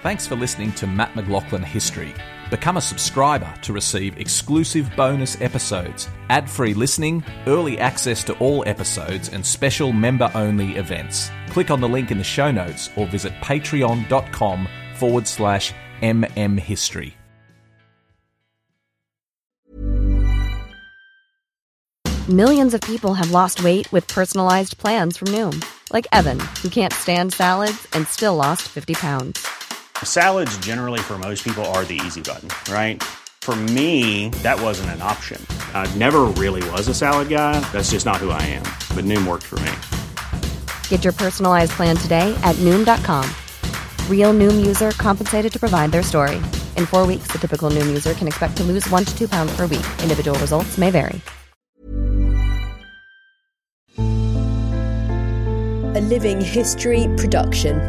Thanks for listening to Matt McLaughlin History. Become a subscriber to receive exclusive bonus episodes, ad-free listening, early access to all episodes, and special member-only events. Click on the link in the show notes or visit patreon.com/mmhistory. Millions of people have lost weight with personalized plans from Noom. Like Evan, who can't stand salads and still lost 50 pounds. Salads generally for most people are the easy button, right? For me, that wasn't an option. I never really was a salad guy. That's just not who I am. But Noom worked for me. Get your personalized plan today at Noom.com. Real Noom user compensated to provide their story. In 4 weeks, the typical Noom user can expect to lose 1 to 2 pounds per week. Individual results may vary. A Living History production.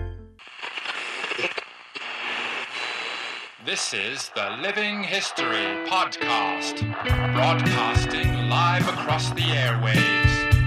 This is the Living History Podcast, broadcasting live across the airwaves.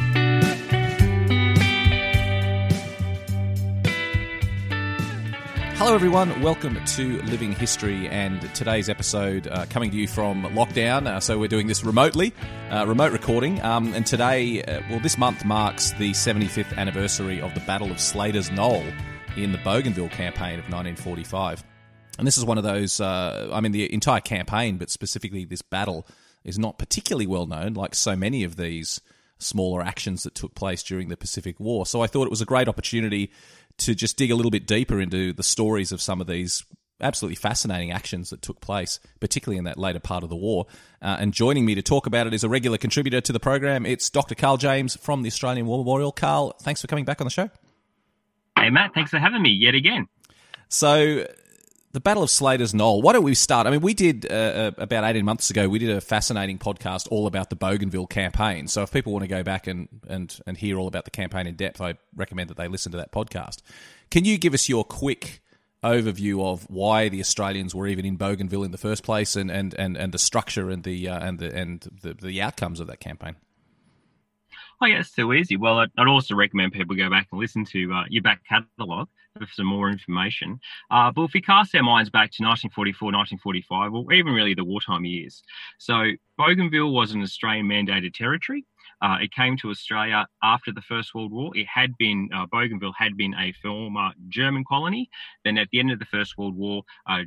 Hello everyone, welcome to Living History, and today's episode coming to you from lockdown, so we're doing this remotely, remote recording, and today, this month marks the 75th anniversary of the Battle of Slaters Knoll in the Bougainville Campaign of 1945. And this is one of those, the entire campaign, but specifically this battle, is not particularly well known, like so many of these smaller actions that took place during the Pacific War. So I thought it was a great opportunity to just dig a little bit deeper into the stories of some of these absolutely fascinating actions that took place, particularly in that later part of the war. And joining me to talk about it is a regular contributor to the program. It's Dr. Carl James from the Australian War Memorial. Carl, thanks for coming back on the show. Hey, Matt, thanks for having me yet again. So, the Battle of Slaters Knoll, why don't we start? I mean, we did, about 18 months ago, we did a fascinating podcast all about the Bougainville campaign. So if people want to go back and hear all about the campaign in depth, I recommend that they listen to that podcast. Can you give us your quick overview of why the Australians were even in Bougainville in the first place, and the structure and the outcomes of that campaign? Oh, yeah, it's so easy. Well, I'd also recommend people go back and listen to your back catalogue for some more information. But if we cast our minds back to 1944, 1945, or even really the wartime years. So Bougainville was an Australian-mandated territory. It came to Australia after the First World War. Bougainville had been a former German colony. Then at the end of the First World War,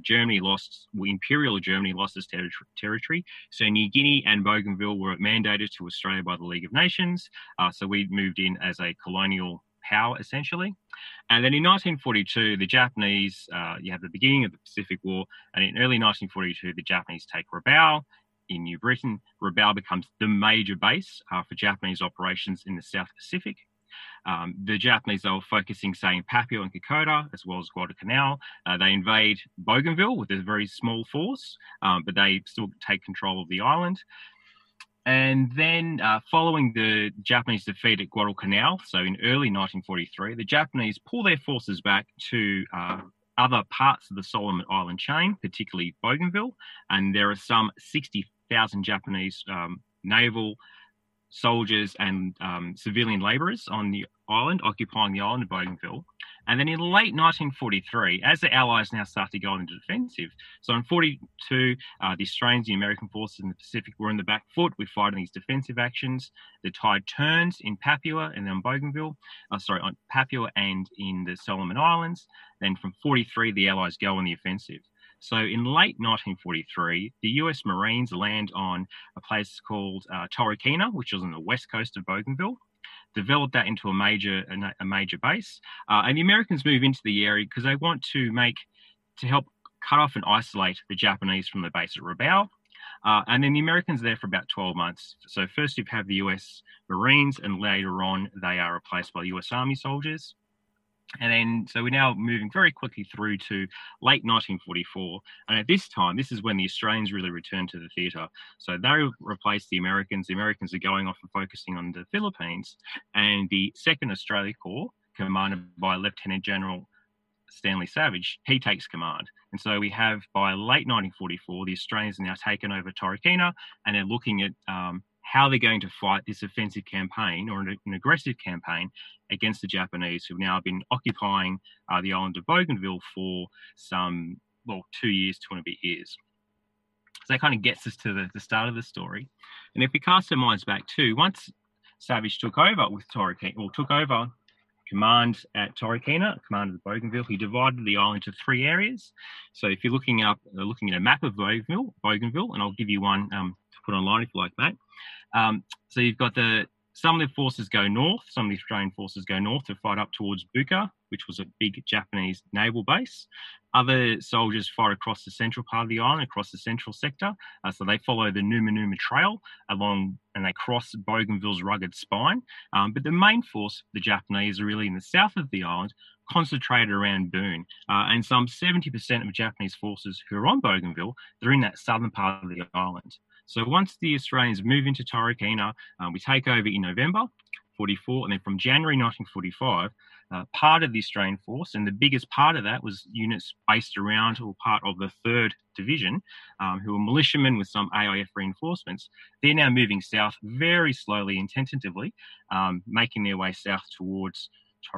Imperial Germany lost its territory. So New Guinea and Bougainville were mandated to Australia by the League of Nations. So we moved in as a colonial power, essentially. And then in 1942, the Japanese, you have the beginning of the Pacific War, and in early 1942, the Japanese take Rabaul in New Britain. Rabaul becomes the major base for Japanese operations in the South Pacific. The Japanese are focusing, say, in Papua and Kokoda, as well as Guadalcanal. They invade Bougainville with a very small force, but they still take control of the island. And then following the Japanese defeat at Guadalcanal, so in early 1943, the Japanese pull their forces back to other parts of the Solomon Island chain, particularly Bougainville. And there are some 60,000 Japanese naval soldiers and civilian labourers on the island, occupying the island of Bougainville. And then in late 1943, as the Allies now start to go into defensive, so in 42, the Australians, the American forces in the Pacific were in the back foot with fighting these defensive actions. The tide turns in Papua and then on Papua and in the Solomon Islands. Then from 43, the Allies go on the offensive. So in late 1943, the US Marines land on a place called Torokina, which is on the west coast of Bougainville, developed that into a major base. And the Americans move into the area because they want to help cut off and isolate the Japanese from the base at Rabaul. And then the Americans are there for about 12 months. So first you have the US Marines, and later on they are replaced by US Army soldiers. And then, so we're now moving very quickly through to late 1944. And at this time, this is when the Australians really return to the theatre. So they replace the Americans. The Americans are going off and focusing on the Philippines. And the 2nd Australia Corps, commanded by Lieutenant General Stanley Savage, he takes command. And so we have, by late 1944, the Australians are now taken over Torokina, and they're looking at how they're going to fight this offensive campaign or an aggressive campaign against the Japanese, who've now been occupying the island of Bougainville for some, 2 years, 2 and a bit years. So that kind of gets us to the start of the story. And if we cast our minds back too, once Savage took over with Torokina, or took over command at Torokina, command of the Bougainville, he divided the island into 3 areas. So if you're looking at a map of Bougainville, and I'll give you one to put online if you like that. So you've got some of the forces go north, some of the Australian forces go north to fight up towards Buka, which was a big Japanese naval base. Other soldiers fight across the central part of the island, across the central sector. So they follow the Numa Numa Trail along, and they cross Bougainville's rugged spine. But the main force, the Japanese, are really in the south of the island, concentrated around Boone. And some 70% of Japanese forces who are on Bougainville, they're in that southern part of the island. So once the Australians move into Torokina, we take over in November 44, and then from January 1945, part of the Australian force, and the biggest part of that was units based around or part of the 3rd Division, who were militiamen with some AIF reinforcements. They're now moving south very slowly and tentatively, making their way south towards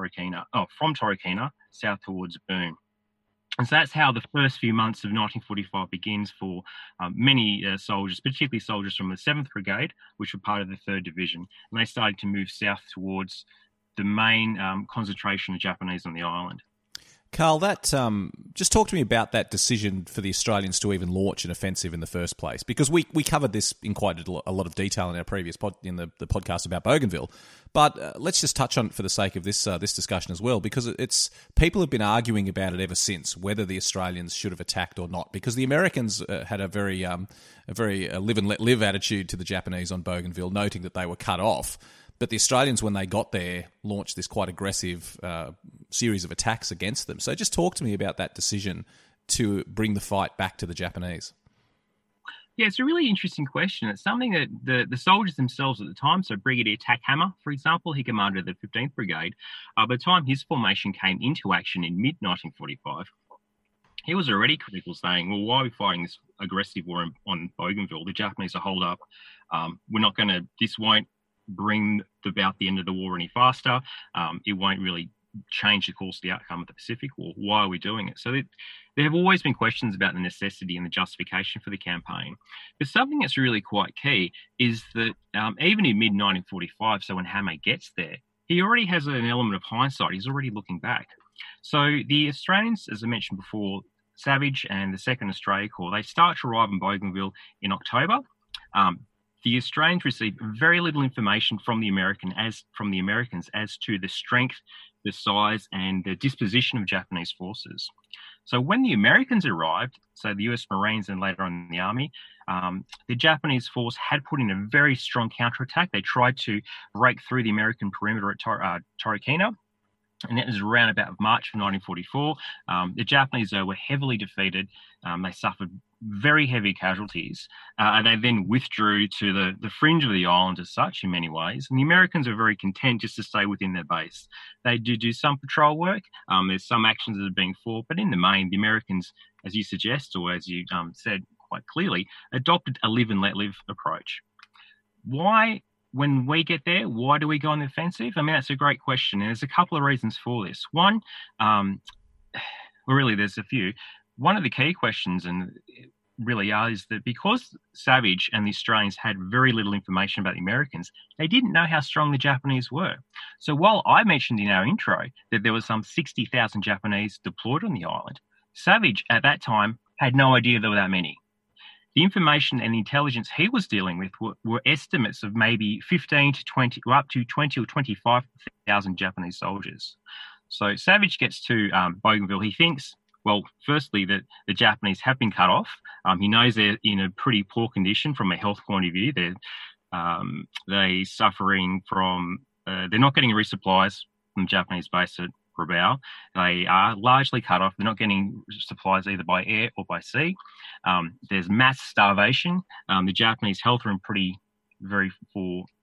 from Torokina, south towards Boone. And so that's how the first few months of 1945 begins for many soldiers, particularly soldiers from the 7th Brigade, which were part of the 3rd Division. And they started to move south towards the main concentration of Japanese on the island. Carl, just talk to me about that decision for the Australians to even launch an offensive in the first place, because we covered this in quite a lot of detail in our previous the podcast about Bougainville. But let's just touch on it for the sake of this discussion as well, because people have been arguing about it ever since, whether the Australians should have attacked or not, because the Americans had a very live and let live attitude to the Japanese on Bougainville, noting that they were cut off. But the Australians, when they got there, launched this quite aggressive series of attacks against them. So just talk to me about that decision to bring the fight back to the Japanese. Yeah, it's a really interesting question. It's something that the soldiers themselves at the time, so Brigadier Takahama, for example, he commanded the 15th Brigade. By the time his formation came into action in mid-1945, he was already critical, saying, well, why are we fighting this aggressive war on Bougainville? The Japanese are holed up. This won't bring about the end of the war any faster. It won't really change the course of the outcome of the Pacific War. Why are we doing it? So there have always been questions about the necessity and the justification for the campaign. But something that's really quite key is that even in mid-1945, so when Hame gets there, he already has an element of hindsight. He's already looking back. So the Australians, as I mentioned before, Savage and the 2nd Australia Corps, they start to arrive in Bougainville in October. The Australians received very little information from the Americans as to the strength, the size, and the disposition of Japanese forces. So when the Americans arrived, so the US Marines and later on the Army, the Japanese force had put in a very strong counterattack. They tried to break through the American perimeter at Torokina, and that was around about March of 1944. The Japanese, though, were heavily defeated. They suffered very heavy casualties, and they then withdrew to the fringe of the island as such in many ways. And the Americans are very content just to stay within their base. They do some patrol work. There's some actions that are being fought, but in the main, the Americans, as you suggest, or as you said quite clearly, adopted a live and let live approach. Why? When we get there, why do we go on the offensive? I mean, that's a great question. And there's a couple of reasons for this. One, there's a few. One of the key questions, and really is that because Savage and the Australians had very little information about the Americans, they didn't know how strong the Japanese were. So while I mentioned in our intro that there was some 60,000 Japanese deployed on the island, Savage at that time had no idea there were that many. The information and the intelligence he was dealing with were estimates of maybe 15 to 20, or up to 20 or 25,000 Japanese soldiers. So Savage gets to Bougainville. He thinks, well, firstly, that the Japanese have been cut off. He knows they're in a pretty poor condition from a health point of view. They're suffering from, they're not getting resupplies from the Japanese base at Rabaul. They are largely cut off. They're not getting supplies either by air or by sea. There's mass starvation. The Japanese health are in very poor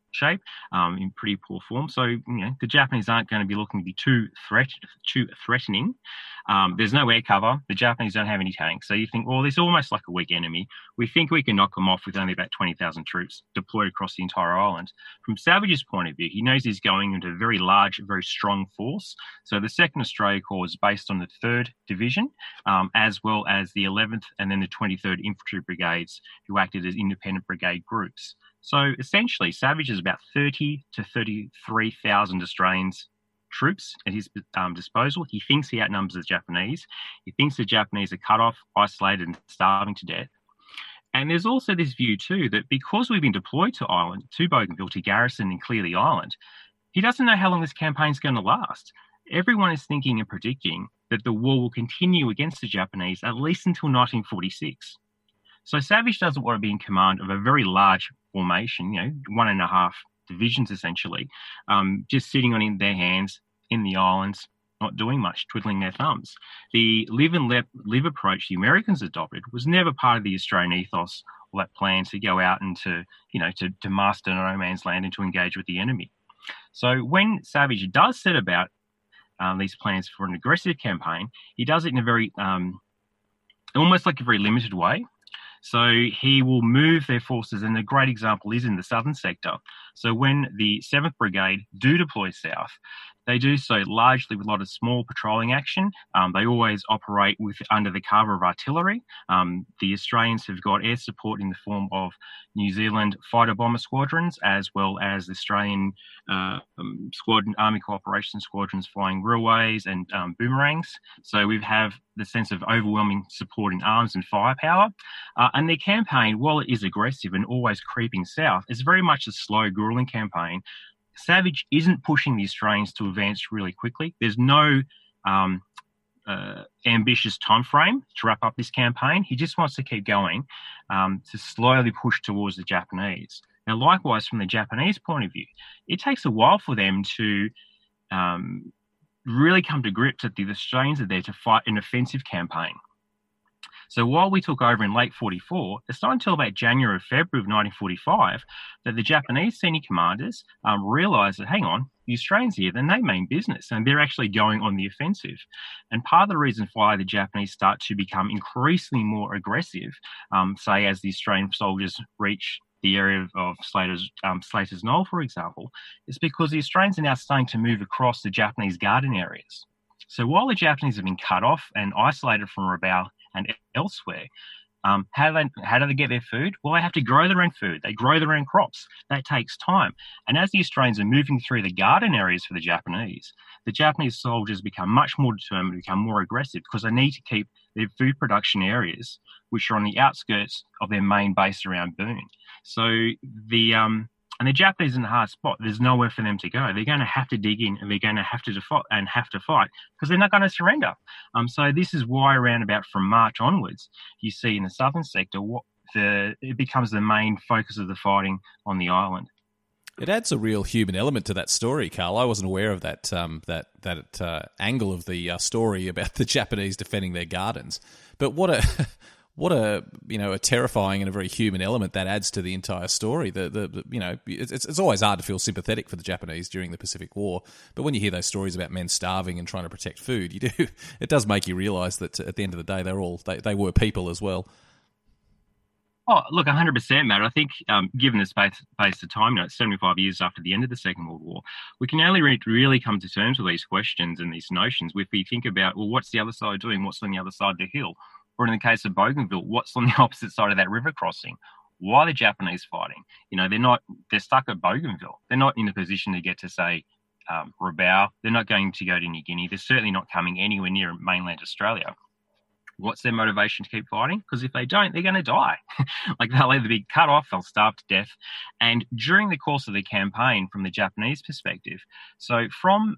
shape, in pretty poor form. So, the Japanese aren't going to be looking to be too threatening. There's no air cover. The Japanese don't have any tanks. So you think, well, this is almost like a weak enemy. We think we can knock them off with only about 20,000 troops deployed across the entire island. From Savage's point of view, he knows he's going into a very large, very strong force. So the 2nd Australia Corps is based on the 3rd Division, as well as the 11th and then the 23rd Infantry Brigades, who acted as independent brigade groups. So essentially, Savage has about 30 to 33,000 Australians troops at his disposal. He thinks he outnumbers the Japanese. He thinks the Japanese are cut off, isolated, and starving to death. And there's also this view too that because we've been deployed to Bougainville to garrison and clear the island, he doesn't know how long this campaign's going to last. Everyone is thinking and predicting that the war will continue against the Japanese at least until 1946. So Savage doesn't want to be in command of a very large formation, 1.5 divisions essentially, just sitting on their hands in the islands, not doing much, twiddling their thumbs. The live and let live approach the Americans adopted was never part of the Australian ethos or that plan to go out and to master no man's land and to engage with the enemy. So when Savage does set about these plans for an aggressive campaign, he does it in a very, almost like a very limited way. So he will move their forces, and a great example is in the southern sector. So when the 7th Brigade do deploy south, they do so largely with a lot of small patrolling action. They always operate under the cover of artillery. The Australians have got air support in the form of New Zealand fighter bomber squadrons, as well as the Australian Army Cooperation Squadrons flying railways and boomerangs. So we have the sense of overwhelming support in arms and firepower. And their campaign, while it is aggressive and always creeping south, is very much a slow, grueling campaign. Savage isn't pushing the Australians to advance really quickly. There's no ambitious time frame to wrap up this campaign. He just wants to keep going to slowly push towards the Japanese. Now, likewise, from the Japanese point of view, it takes a while for them to really come to grips that the Australians are there to fight an offensive campaign. So while we took over in late 44, it's not until about January or February of 1945 that the Japanese senior commanders realised that, hang on, the Australians here, then they mean business, and they're actually going on the offensive. And part of the reason why the Japanese start to become increasingly more aggressive, say as the Australian soldiers reach the area of Slater's Knoll, for example, is because the Australians are now starting to move across the Japanese garden areas. So while the Japanese have been cut off and isolated from Rabaul and elsewhere, how do they get their food? Well, they have to grow their own food. They grow their own crops. That takes time. And as the Australians are moving through the garden areas for the Japanese soldiers become much more determined, become more aggressive, because they need to keep their food production areas, which are on the outskirts of their main base around Boone. So the Japanese in a hard spot. There's nowhere for them to go. They're going to have to dig in, and they're going to have to fight because they're not going to surrender. So this is why around about from March onwards, you see in the southern sector it becomes the main focus of the fighting on the island. It adds a real human element to that story, Carl. I wasn't aware of that angle of the story about the Japanese defending their gardens. But what a terrifying and a very human element that adds to the entire story. It's always hard to feel sympathetic for the Japanese during the Pacific War, but when you hear those stories about men starving and trying to protect food, it does make you realise that at the end of the day, they were people as well. Oh, look, 100%, Matt. I think given the space of time, 75 years after the end of the Second World War, we can only really come to terms with these questions and these notions if we think about, well, what's the other side doing? What's on the other side of the hill? Or in the case of Bougainville, what's on the opposite side of that river crossing? Why are the Japanese fighting? They're stuck at Bougainville. They're not in a position to get to, say, Rabaul. They're not going to go to New Guinea. They're certainly not coming anywhere near mainland Australia. What's their motivation to keep fighting? Because if they don't, they're going to die. They'll either be cut off, they'll starve to death. And during the course of the campaign, from the Japanese perspective, so from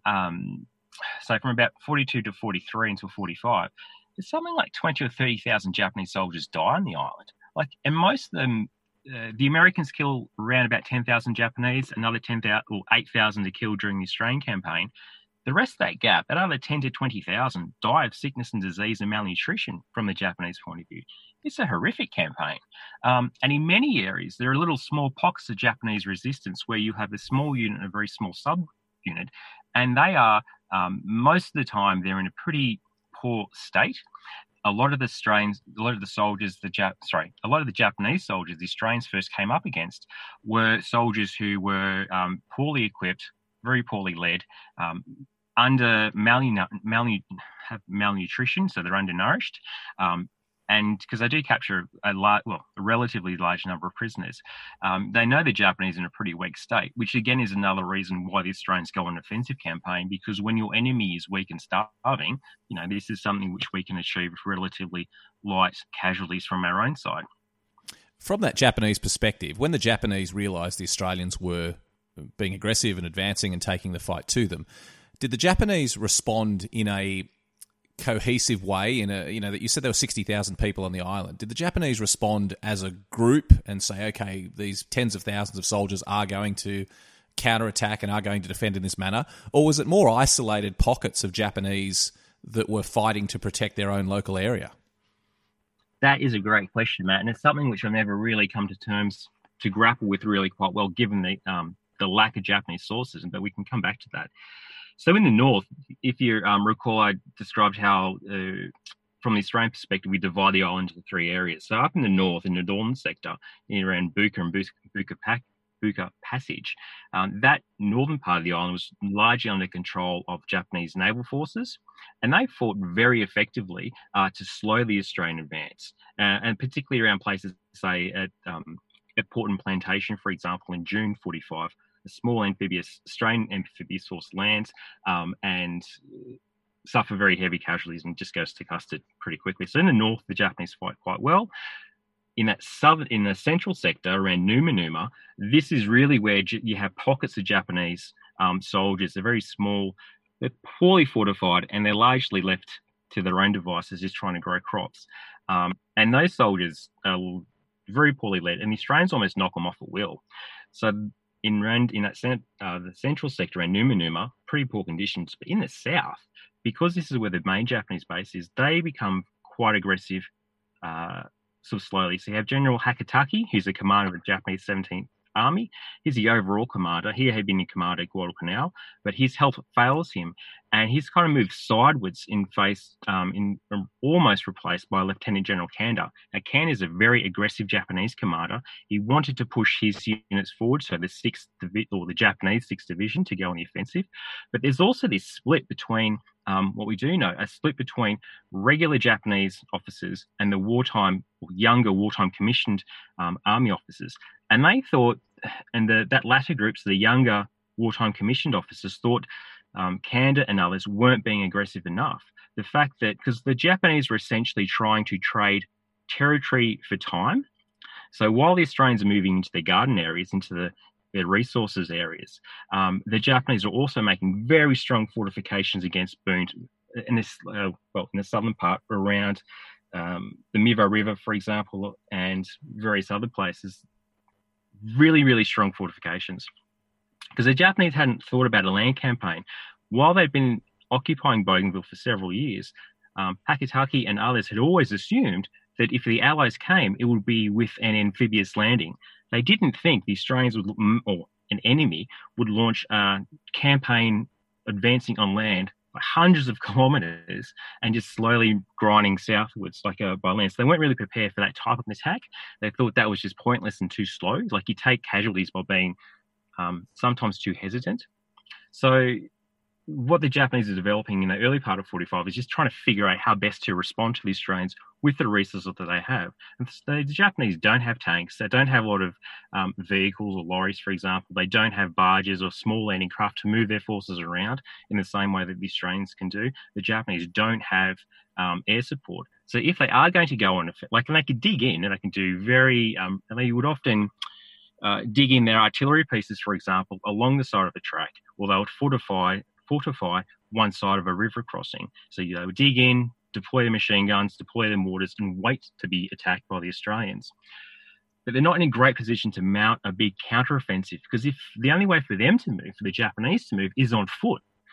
about 42 to 43 until 45, there's something like 20 or 30,000 Japanese soldiers die on the island. And most of them, the Americans kill around about 10,000 Japanese, another 10,000 or 8,000 are killed during the Australian campaign. the rest of that gap, that other 10 to 20,000 die of sickness and disease and malnutrition from the Japanese point of view. It's a horrific campaign. And in many areas, there are little small pockets of Japanese resistance where you have a small unit and a very small sub-unit, and they are, most of the time, they're in a pretty poor state. A lot of the Japanese soldiers the Australians first came up against were soldiers who were poorly equipped, very poorly led, under malnutrition, so they're undernourished, and because they do capture a relatively large number of prisoners, they know the Japanese in a pretty weak state, which again is another reason why the Australians go on an offensive campaign, because when your enemy is weak and starving, this is something which we can achieve with relatively light casualties from our own side. From that Japanese perspective, when the Japanese realised the Australians were being aggressive and advancing and taking the fight to them, did the Japanese respond in a cohesive way? That you said there were 60,000 people on the island. Did the Japanese respond as a group and say, okay, these tens of thousands of soldiers are going to counterattack and are going to defend in this manner? Or was it more isolated pockets of Japanese that were fighting to protect their own local area? That is a great question, Matt, and it's something which I've never really come to terms to grapple with really quite well, given the lack of Japanese sources, but we can come back to that. So in the north, if you recall, I described how, from the Australian perspective, we divide the island into three areas. So up in the north, in the northern sector, around Buka and Buka Passage, that northern part of the island was largely under control of Japanese naval forces, and they fought very effectively to slow the Australian advance, and particularly around places, say, at Portland Plantation, for example, in June 45. A small Australian amphibious force lands and suffer very heavy casualties and just goes to custard pretty quickly. So in the north, the Japanese fight quite well. In the central sector around Numanuma, this is really where you have pockets of Japanese soldiers. They're very small, they're poorly fortified, and they're largely left to their own devices, just trying to grow crops. And those soldiers are very poorly led, and the Australians almost knock them off at will. So the central sector in Numanuma, pretty poor conditions. But in the south, because this is where the main Japanese base is, they become quite aggressive sort of slowly. So you have General Hakataki, who's the commander of the Japanese 17th Army. He's the overall commander. He had been in command at Guadalcanal, but his health fails him, and he's kind of moved sideways almost replaced by Lieutenant General Kanda. Now, Kanda is a very aggressive Japanese commander. He wanted to push his units forward, so the Japanese 6th Division, to go on the offensive. But there's also this split between what we do know, a split between regular Japanese officers and the younger wartime commissioned army officers. And they thought, and that latter group, so the younger wartime commissioned officers, thought Kanda and others weren't being aggressive enough. The fact that, because the Japanese were essentially trying to trade territory for time. So while the Australians are moving into their garden areas, into their resources areas, the Japanese are also making very strong fortifications against Boone in the southern part around the Mivo River, for example, and various other places. Really, really strong fortifications. Because the Japanese hadn't thought about a land campaign. While they'd been occupying Bougainville for several years, Hakataki and others had always assumed that if the Allies came, it would be with an amphibious landing. They didn't think the Australians or an enemy would launch a campaign advancing on land by hundreds of kilometres and just slowly grinding southwards by land. So they weren't really prepared for that type of attack. They thought that was just pointless and too slow. Like, you take casualties by being sometimes too hesitant. So what the Japanese are developing in the early part of 45 is just trying to figure out how best to respond to the Australians with the resources that they have. And the Japanese don't have tanks. They don't have a lot of vehicles or lorries, for example. They don't have barges or small landing craft to move their forces around in the same way that the Australians can do. The Japanese don't have air support. So if they are going to go on, and they could dig in, and they can do and they would often dig in their artillery pieces, for example, along the side of the track, or they would fortify one side of a river crossing. So they would dig in, deploy their machine guns, deploy their mortars, and wait to be attacked by the Australians. But they're not in a great position to mount a big counteroffensive, because if the only way for them to move, for the Japanese to move, is on foot.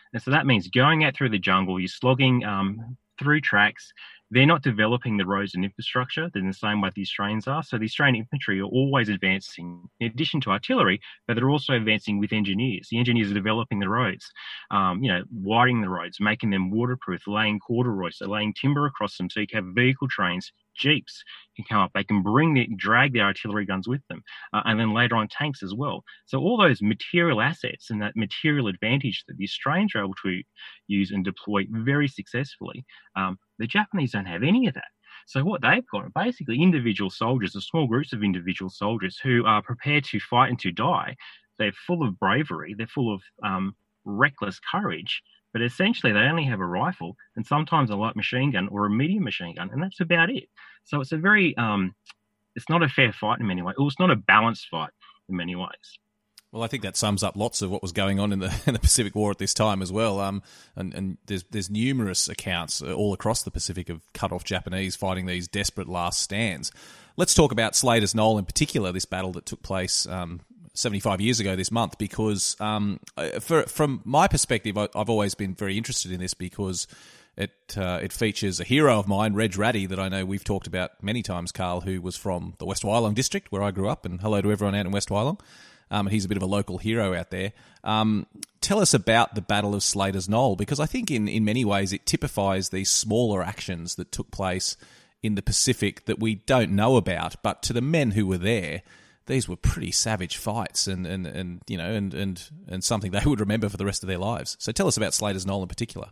And so that means going out through the jungle, you're slogging through tracks. They're not developing the roads and infrastructure in the same way the Australians are. So the Australian infantry are always advancing, in addition to artillery, but they're also advancing with engineers. The engineers are developing the roads, widening the roads, making them waterproof, laying corduroys, so laying timber across them so you can have vehicle trains. Jeeps can come up. They can drag their artillery guns with them, and then later on tanks as well. So all those material assets and that material advantage that the Australians are able to use and deploy very successfully, the Japanese don't have any of that. So what they've got are basically individual soldiers, or small groups of individual soldiers who are prepared to fight and to die. They're full of bravery. They're full of reckless courage. But essentially, they only have a rifle and sometimes a light machine gun or a medium machine gun, and that's about it. So it's a very, it's not a fair fight in many ways. Or it's not a balanced fight in many ways. Well, I think that sums up lots of what was going on in the Pacific War at this time as well. And there's numerous accounts all across the Pacific of cut-off Japanese fighting these desperate last stands. Let's talk about Slaters Knoll in particular, this battle that took place 75 years ago this month, because from my perspective, I've always been very interested in this because it features a hero of mine, Reg Ratty, that I know we've talked about many times, Carl, who was from the West Wyalong district where I grew up, and hello to everyone out in West Wyalong. He's a bit of a local hero out there. Tell us about the Battle of Slaters Knoll, because I think in many ways it typifies these smaller actions that took place in the Pacific that we don't know about, but to the men who were there, these were pretty savage fights and something they would remember for the rest of their lives. So tell us about Slaters Knoll in particular.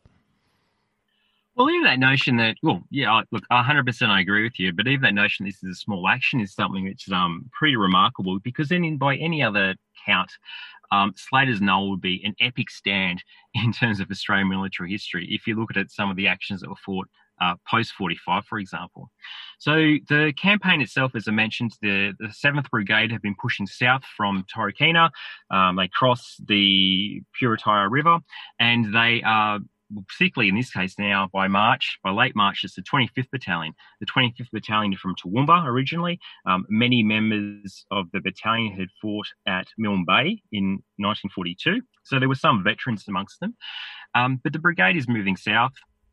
Well, even that notion that, 100% I agree with you, but even that notion this is a small action is something which is pretty remarkable, because then by any other count, Slaters Knoll would be an epic stand in terms of Australian military history if you look at some of the actions that were fought post-45, for example. So the campaign itself, as I mentioned, the 7th Brigade have been pushing south from Torokina. They cross the Puretyre River, and they are, particularly in this case now, by late March, it's the 25th Battalion. The 25th Battalion is from Toowoomba originally. Many members of the battalion had fought at Milne Bay in 1942, so there were some veterans amongst them. But the brigade is moving south,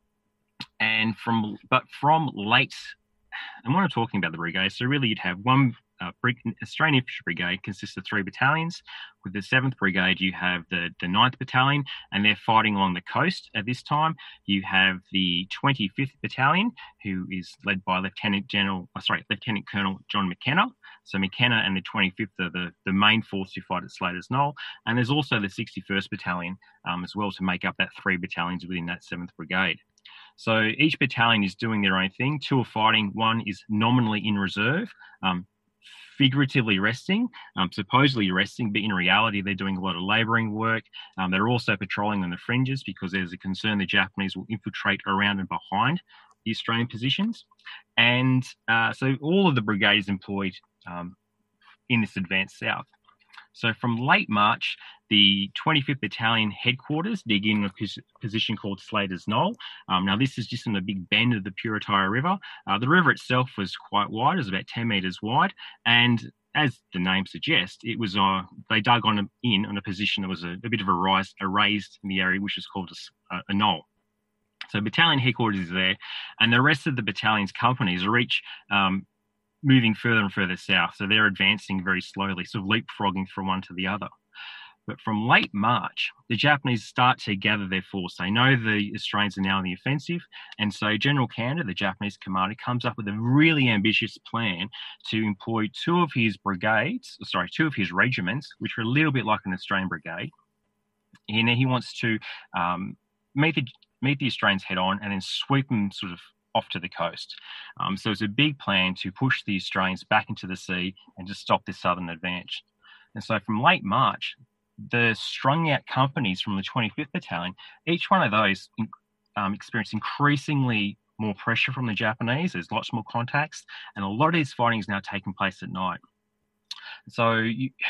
and from late, and when I'm talking about the brigade, so really you'd have one Australian Infantry Brigade consists of 3 battalions. With the 7th Brigade, you have the 9th Battalion, and they're fighting along the coast at this time. You have the 25th Battalion, who is led by Lieutenant Colonel John McKenna. So McKenna and the 25th are the main force who fight at Slaters Knoll. And there's also the 61st Battalion as well to make up that 3 battalions within that 7th Brigade. So each battalion is doing their own thing. 2 are fighting. 1 is nominally in reserve, figuratively resting, supposedly resting, but in reality they're doing a lot of labouring work. They're also patrolling on the fringes because there's a concern the Japanese will infiltrate around and behind the Australian positions. And so all of the brigade is employed in this advance south. So from late March, the 25th Battalion headquarters dig in a position called Slaters Knoll. Now, this is just in a big bend of the Puretyre River. The river itself was quite wide. It was about 10 metres wide. And as the name suggests, it was they dug in on a position that was a bit of a raised in the area, which is called a knoll. So battalion headquarters is there, and the rest of the battalion's companies are each moving further and further south. So they're advancing very slowly, sort of leapfrogging from one to the other. But from late March, the Japanese start to gather their force. They know the Australians are now in the offensive. And so General Kanda, the Japanese commander, comes up with a really ambitious plan to employ 2 of his regiments, which are a little bit like an Australian brigade. And he wants to meet the Australians head on and then sweep them sort of off to the coast. So it's a big plan to push the Australians back into the sea and to stop this southern advance. And so from late March, the strung out companies from the 25th Battalion, each one of those experienced increasingly more pressure from the Japanese. There's lots more contacts, and a lot of these fighting is now taking place at night. So,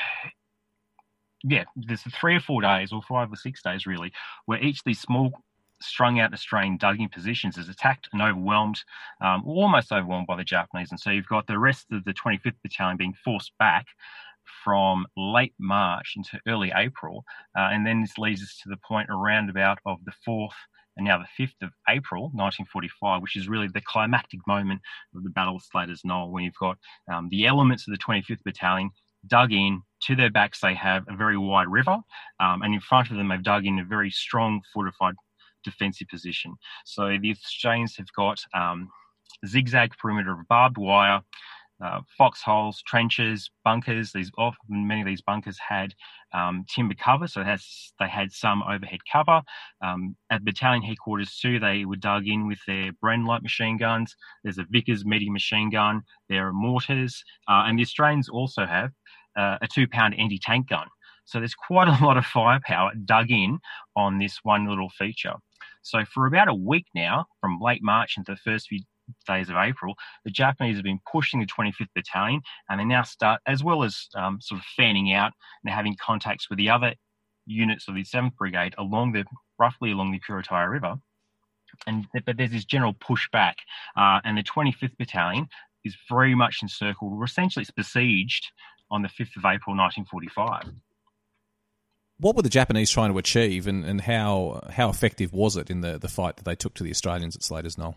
there's 3 or 4 days, or 5 or 6 days really, where each of these small strung out Australian dug-in positions is attacked and overwhelmed, almost overwhelmed by the Japanese. And so you've got the rest of the 25th Battalion being forced back from late March into early April, and then this leads us to the point around about of the 4th and now the 5th of April 1945, which is really the climactic moment of the Battle of Slaters Knoll, when you've got the elements of the 25th Battalion dug in. To their backs, they have a very wide river, and in front of them, they've dug in a very strong fortified defensive position. So the Australians have got zigzag perimeter of barbed wire, foxholes, trenches, bunkers. Many of these bunkers had timber cover, so they had some overhead cover. At battalion headquarters too, they were dug in with their Bren light machine guns. There's a Vickers medium machine gun. There are mortars, and the Australians also have a 2-pound anti-tank gun. So there's quite a lot of firepower dug in on this one little feature. So for about a week now, from late March into the first few days of April, the Japanese have been pushing the 25th Battalion, and they now start, as well as sort of fanning out and having contacts with the other units of the 7th Brigade roughly along the Puritaya River. But there's this general pushback, and the 25th Battalion is very much encircled, or essentially it's besieged on the 5th of April 1945. What were the Japanese trying to achieve, and how effective was it in the fight that they took to the Australians at Slaters Knoll?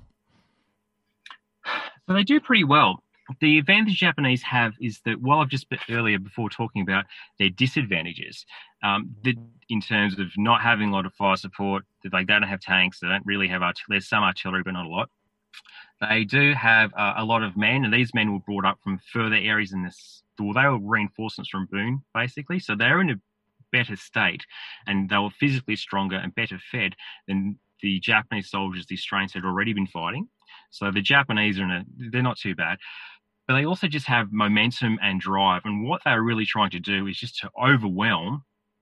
So they do pretty well. The advantage the Japanese have is that, while I've just earlier before talking about their disadvantages, in terms of not having a lot of fire support, that they don't have tanks, they don't really have there's some artillery, but not a lot. They do have a lot of men, and these men were brought up from further areas in this. Well, they were reinforcements from Boone, basically. So they're in a better state, and they were physically stronger and better fed than the Japanese soldiers the Australians had already been fighting. So the Japanese they're not too bad, but they also just have momentum and drive. And what they're really trying to do is just to overwhelm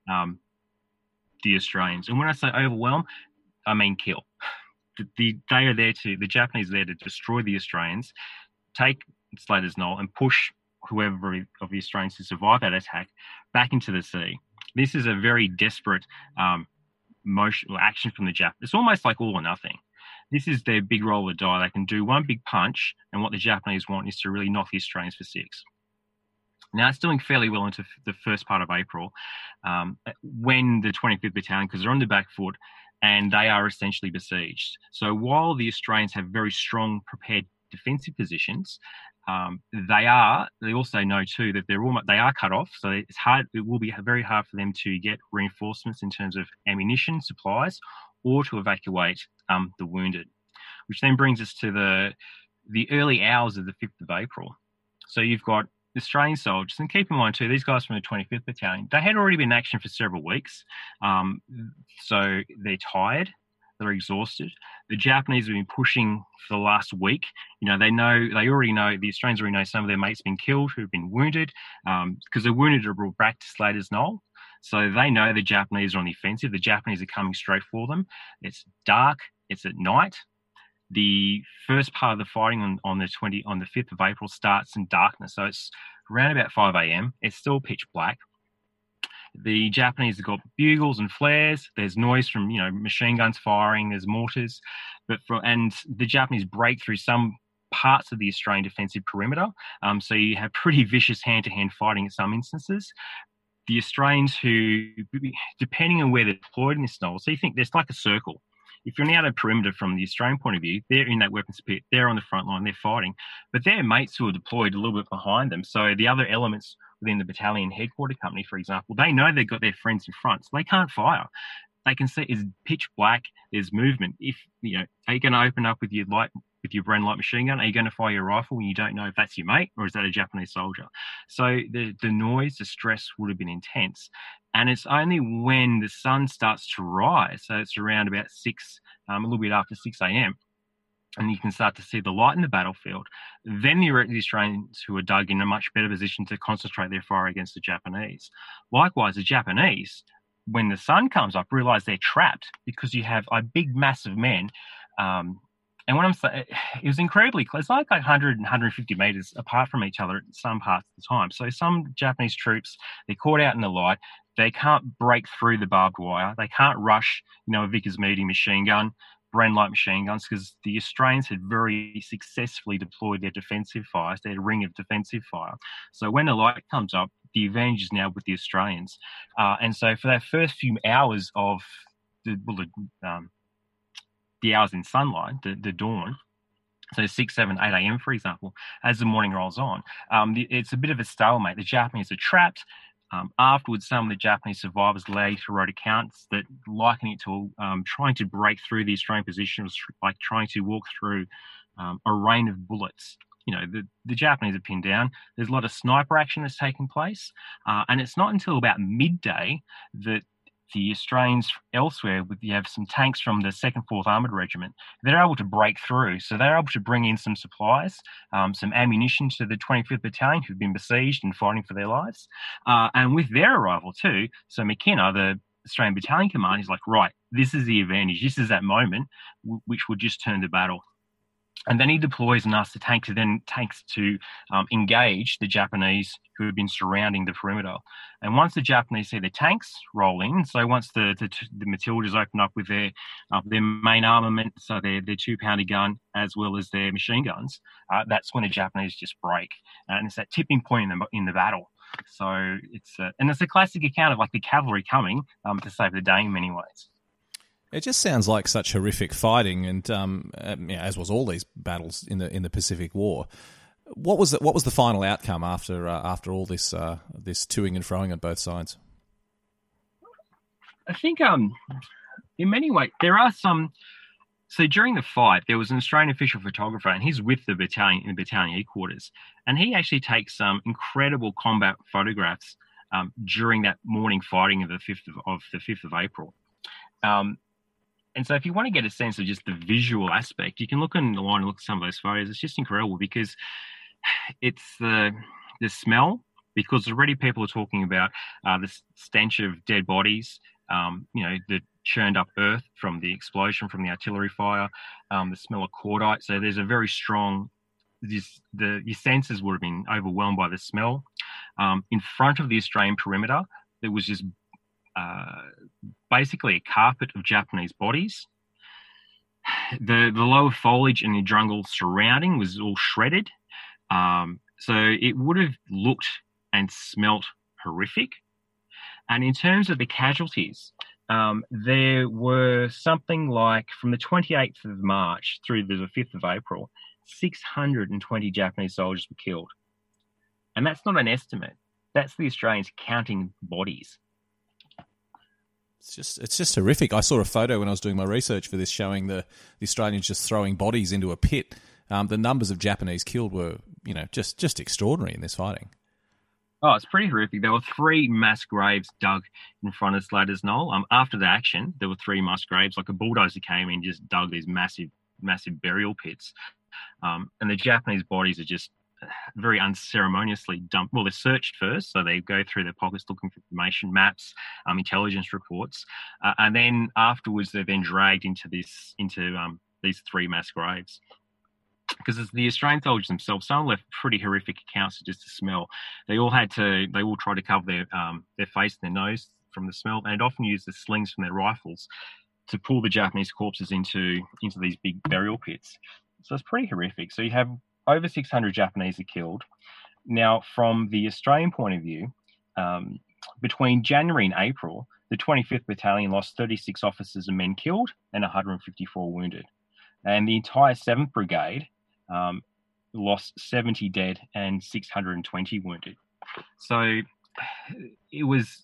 the Australians. And when I say overwhelm, I mean kill. The Japanese are there to destroy the Australians, take Slaters Knoll, and push whoever of the Australians who survive that attack back into the sea. This is a very desperate motion or action from the Japanese. It's almost like all or nothing. This is their big roll of the die. They can do one big punch, and what the Japanese want is to really knock the Australians for 6. Now, it's doing fairly well into the first part of April, when the 25th Battalion, because they're on the back foot, and they are essentially besieged. So while the Australians have very strong, prepared defensive positions, they also know too that they are cut off. So it's hard. It will be very hard for them to get reinforcements in terms of ammunition, supplies, or to evacuate the wounded. Which then brings us to the early hours of the 5th of April. So you've got Australian soldiers, and keep in mind too, these guys from the 25th Battalion, they had already been in action for several weeks, so they're tired, they're exhausted. The Japanese have been pushing for the last week. The Australians already know some of their mates have been killed, who've been wounded, because the wounded are brought back to Slaters Knoll. So they know the Japanese are on the offensive. The Japanese are coming straight for them. It's dark. It's at night. The first part of the fighting on the 5th of April starts in darkness. So it's around about 5 a.m. It's still pitch black. The Japanese have got bugles and flares. There's noise from machine guns firing. There's mortars, and the Japanese break through some parts of the Australian defensive perimeter. So you have pretty vicious hand-to-hand fighting in some instances. The Australians, who, depending on where they're deployed in this knoll, so you think there's like a circle. If you're on the outer perimeter from the Australian point of view, they're in that weapons pit, they're on the front line, they're fighting, but their mates who are deployed a little bit behind them. So the other elements within the battalion headquarter company, for example, they know they've got their friends in front, so they can't fire. They can see it's pitch black, there's movement. Are you going to open up with your Bren light machine gun? Are you going to fire your rifle when you don't know if that's your mate or is that a Japanese soldier? So the noise, the stress would have been intense. And it's only when the sun starts to rise, so it's around about 6, a little bit after 6 a.m., and you can start to see the light in the battlefield, then the Australians who are dug in a much better position to concentrate their fire against the Japanese. Likewise, the Japanese, when the sun comes up, realise they're trapped because you have a big mass of men. And what I'm saying, it was incredibly close, like 100 and 150 metres apart from each other at some parts of the time. So some Japanese troops, they're caught out in the light. They can't break through the barbed wire. They can't rush, a Vickers medium machine gun. Bren light machine guns because the Australians had very successfully deployed their defensive fires, their ring of defensive fire. So when the light comes up, the advantage is now with the Australians. And so for that first few hours of the hours in sunlight, the dawn, so 6, 7, 8 a.m., for example, as the morning rolls on, it's a bit of a stalemate. The Japanese are trapped. Afterwards, some of the Japanese survivors later wrote accounts that liken it to trying to break through the Australian position was like trying to walk through a rain of bullets. You know, the Japanese are pinned down. There's a lot of sniper action that's taking place. And it's not until about midday that the Australians elsewhere, you have some tanks from the 2nd, 4th Armoured Regiment, they're able to break through. So they're able to bring in some supplies, some ammunition to the 25th Battalion who've been besieged and fighting for their lives. And with their arrival too, so McKenna, the Australian Battalion Commander, is like, right, this is the advantage. This is that moment which would just turn the battle. And then he deploys and asks the tanks to engage the Japanese who have been surrounding the perimeter. And once the Japanese see the tanks roll in, so once the Matildas open up with their main armament, so their 2-pounder gun as well as their machine guns, that's when the Japanese just break. And it's that tipping point in the battle. So it's a classic account of like the cavalry coming to save the day in many ways. It just sounds like such horrific fighting, and as was all these battles in the Pacific War. What was the final outcome after all this toing and froing on both sides? I think in many ways there are some. So during the fight, there was an Australian official photographer, and he's with the battalion in the battalion headquarters, and he actually takes some incredible combat photographs during that morning fighting of the 5th of April. And so if you want to get a sense of just the visual aspect, you can look online and look at some of those photos. It's just incredible because it's the smell, because already people are talking about the stench of dead bodies, the churned up earth from the explosion, from the artillery fire, the smell of cordite. So there's a very strong, your senses would have been overwhelmed by the smell. In front of the Australian perimeter, there was just basically a carpet of Japanese bodies. The lower foliage and the jungle surrounding was all shredded. So it would have looked and smelt horrific. And in terms of the casualties, there were something like from the 28th of March through the 5th of April, 620 Japanese soldiers were killed. And that's not an estimate. That's the Australians counting bodies. It's just horrific. I saw a photo when I was doing my research for this showing the Australians just throwing bodies into a pit. The numbers of Japanese killed were, just extraordinary in this fighting. Oh, it's pretty horrific. There were 3 mass graves dug in front of Slater's Knoll. After the action, there were 3 mass graves. Like a bulldozer came in and just dug these massive burial pits. And the Japanese bodies are just very unceremoniously dumped. Well, they're searched first, so they go through their pockets looking for information, maps, intelligence reports, and then afterwards they're then dragged into these 3 mass graves. Because as the Australian soldiers themselves, some left pretty horrific accounts of just the smell. They all tried to cover their face and their nose from the smell, and often used the slings from their rifles to pull the Japanese corpses into these big burial pits. So it's pretty horrific. So you have over 600 Japanese are killed. Now, from the Australian point of view, between January and April, the 25th Battalion lost 36 officers and men killed and 154 wounded. And the entire 7th Brigade lost 70 dead and 620 wounded. So it was,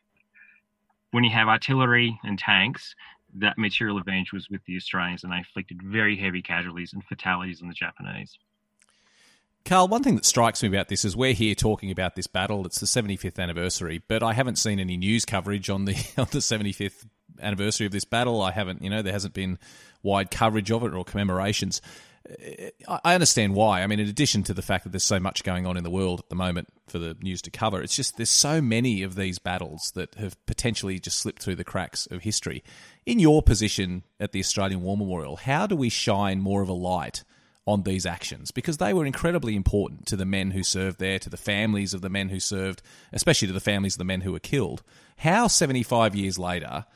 when you have artillery and tanks, that material advantage was with the Australians, and they inflicted very heavy casualties and fatalities on the Japanese. Carl, one thing that strikes me about this is we're here talking about this battle. It's the 75th anniversary, but I haven't seen any news coverage on the 75th anniversary of this battle. I haven't, there hasn't been wide coverage of it or commemorations. I understand why. I mean, in addition to the fact that there's so much going on in the world at the moment for the news to cover, it's just there's so many of these battles that have potentially just slipped through the cracks of history. In your position at the Australian War Memorial, how do we shine more of a light on these actions? Because they were incredibly important to the men who served there, to the families of the men who served, especially to the families of the men who were killed. How, 75 years later,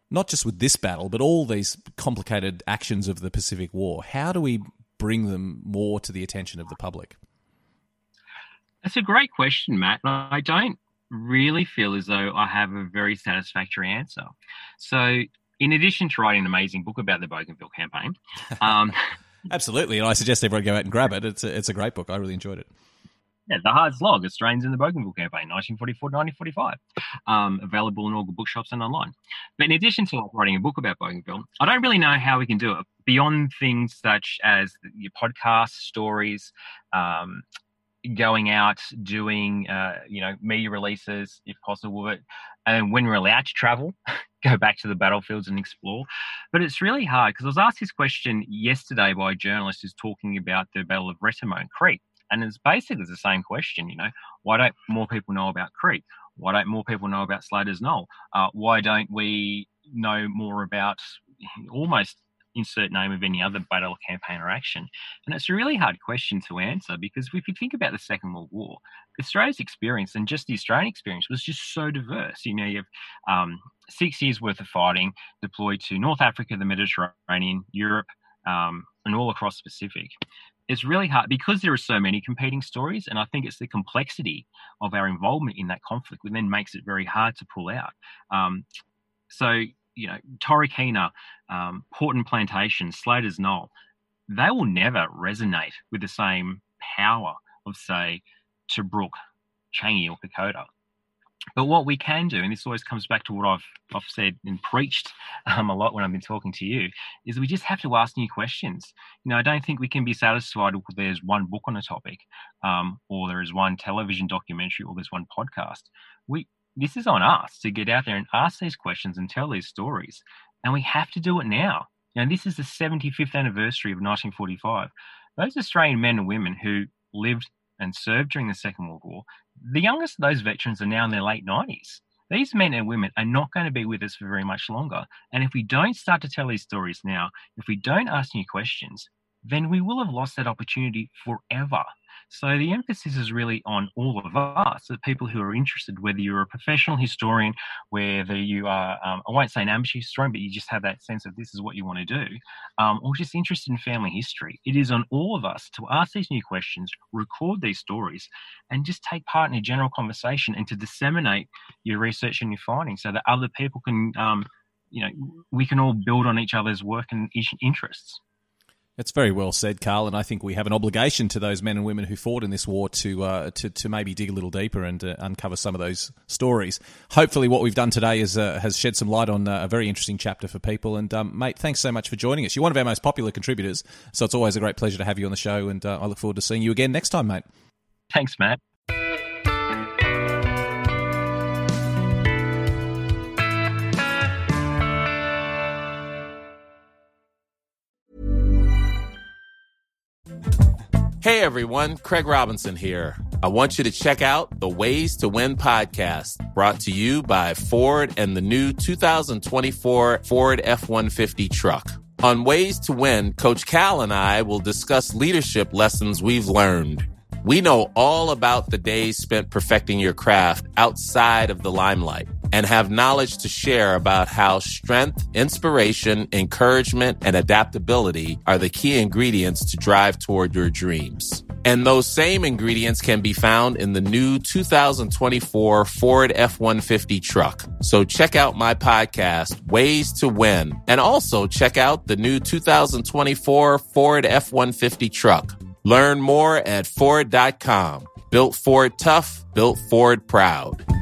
not just with this battle, but all these complicated actions of the Pacific War? How do we bring them more to the attention of the public? That's a great question, Matt. I don't really feel as though I have a very satisfactory answer. So in addition to writing an amazing book about the Bougainville campaign... Absolutely, and I suggest everyone go out and grab it. It's a great book. I really enjoyed it. Yeah, The Hard Slog, Australians in the Bougainville Campaign, 1944-1945, available in all the bookshops and online. But in addition to writing a book about Bougainville, I don't really know how we can do it beyond things such as your podcast stories, going out, doing, media releases if possible. And when we're allowed to travel, go back to the battlefields and explore. But it's really hard because I was asked this question yesterday by a journalist who's talking about the Battle of Retamo and Crete. And it's basically the same question, why don't more people know about Crete? Why don't more people know about Slaters Knoll? Why don't we know more about almost insert name of any other battle, campaign or action? And it's a really hard question to answer because if you think about the Second World War, Australia's experience and just the Australian experience was just so diverse. You have 6 years worth of fighting deployed to North Africa, the Mediterranean, Europe, and all across the Pacific. It's really hard because there are so many competing stories, and I think it's the complexity of our involvement in that conflict that then makes it very hard to pull out. Torquay, Porton Plantation, Slaters Knoll, they will never resonate with the same power of, say, Tobruk, Changi or Kokoda. But what we can do, and this always comes back to what I've said and preached a lot when I've been talking to you, is we just have to ask new questions. I don't think we can be satisfied if there's one book on a topic, or there is one television documentary, or there's one podcast. This is on us to get out there and ask these questions and tell these stories. And we have to do it now. This is the 75th anniversary of 1945. Those Australian men and women who lived and served during the Second World War, the youngest of those veterans are now in their late 90s. These men and women are not going to be with us for very much longer. And if we don't start to tell these stories now, if we don't ask new questions, then we will have lost that opportunity forever. So the emphasis is really on all of us, the people who are interested, whether you're a professional historian, whether you are, I won't say an amateur historian, but you just have that sense of this is what you want to do, or just interested in family history. It is on all of us to ask these new questions, record these stories, and just take part in a general conversation and to disseminate your research and your findings so that other people can, we can all build on each other's work and interests. It's very well said, Carl, and I think we have an obligation to those men and women who fought in this war to maybe dig a little deeper and uncover some of those stories. Hopefully what we've done today has shed some light on a very interesting chapter for people. And, mate, thanks so much for joining us. You're one of our most popular contributors, so it's always a great pleasure to have you on the show, and I look forward to seeing you again next time, mate. Thanks, Matt. Hey everyone, Craig Robinson here. I want you to check out the Ways to Win podcast, brought to you by Ford and the new 2024 Ford F-150 truck. On Ways to Win, Coach Cal and I will discuss leadership lessons we've learned. We know all about the days spent perfecting your craft outside of the limelight and have knowledge to share about how strength, inspiration, encouragement, and adaptability are the key ingredients to drive toward your dreams. And those same ingredients can be found in the new 2024 Ford F-150 truck. So check out my podcast, Ways to Win, and also check out the new 2024 Ford F-150 truck. Learn more at Ford.com. Built Ford tough, built Ford proud.